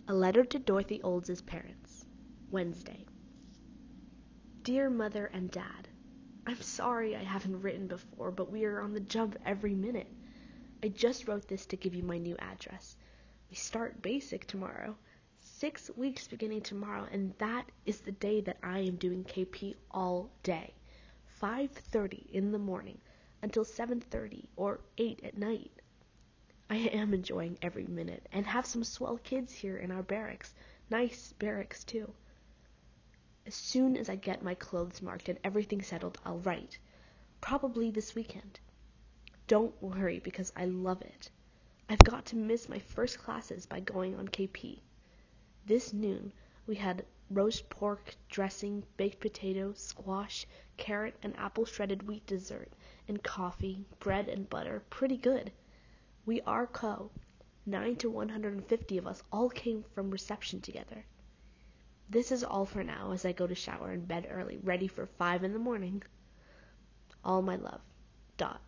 A letter to Dorothy Olds' parents. Wednesday. Dear Mother and Dad, I'm sorry I haven't written before, but we are on the jump every minute. I just wrote this to give you my new address. We start basic tomorrow. 6 weeks beginning tomorrow, and that is the day that I am doing KP all day. 5:30 in the morning until 7:30 or 8 at night. I am enjoying every minute, and have some swell kids here in our barracks. Nice barracks, too. As soon as I get my clothes marked and everything settled, I'll write. Probably this weekend. Don't worry, because I love it. I've got to miss my first classes by going on KP. This noon, we had roast pork, dressing, baked potato, squash, carrot, and apple shredded wheat dessert, and coffee, bread, and butter. Pretty good. We are 9 to 150 of us all came from reception together. This is all for now as I go to shower and bed early, ready for 5 in the morning. All my love. Dot.